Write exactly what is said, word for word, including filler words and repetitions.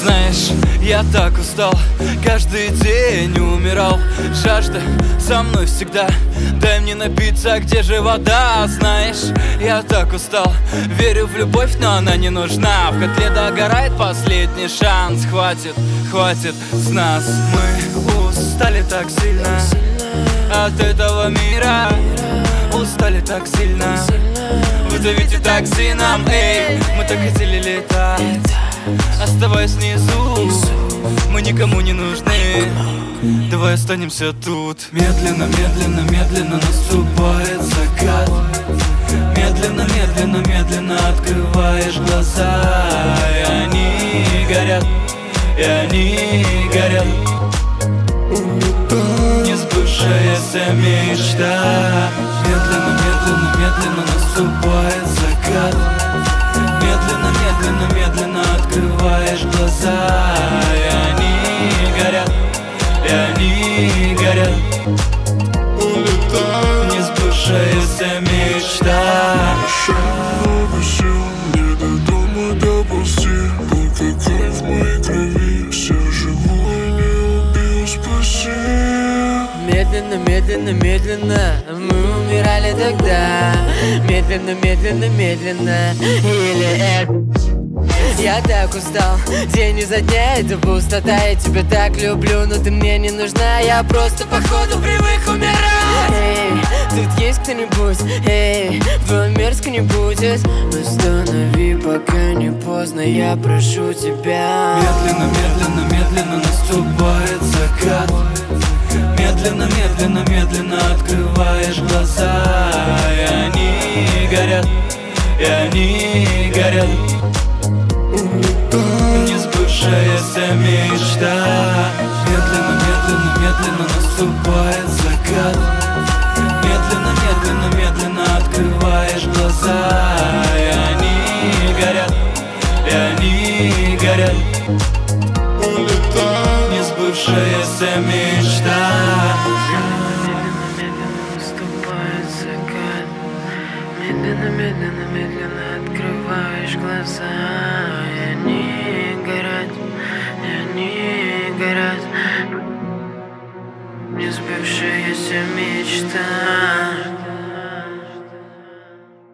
Знаешь, я так устал, каждый день умирал. Жажда со мной всегда, дай мне напиться, где же вода? Знаешь, я так устал, верю в любовь, но она не нужна. В котле догорает последний шанс. Хватит, хватит с нас. Мы устали так сильно от этого мира. Устали так сильно, вы давите токсином. Эй, мы так хотели летать, оставаясь внизу. Мы никому не нужны, давай останемся тут. Медленно, медленно, медленно наступает закат. Медленно, медленно, медленно открываешь глаза. И они горят, и они горят. Несбывшаяся мечта. Медленно, медленно, медленно наступает закат. Медленно, медленно, медленно открываешь глаза. И они горят, и они горят. Улетай. Несбывшаяся мечта. Много сил, не до дома доползти. Только кровь в моей крови, все живое не убил, спаси. Медленно, медленно, медленно мы умирали тогда. Медленно, медленно, медленно. Или это... Я так устал, день изо дня это пустота. Я тебя так люблю, но ты мне не нужна. Я просто походу привык умирать. Эй, тут есть кто-нибудь? Эй, было мерзко не будет. Останови, пока не поздно, я прошу тебя. Медленно, медленно, медленно наступает закат. Медленно, медленно, медленно открываешь глаза. И они горят, и они горят. Несбывшаяся мечта. Медленно, медленно, медленно наступает закат. Медленно, медленно, медленно открываешь глаза. И они горят, и они горят. Несбывшаяся мечта. Медленно, медленно, медленно открываешь глаза. И они горят, и они горят. Несбывшаяся мечта.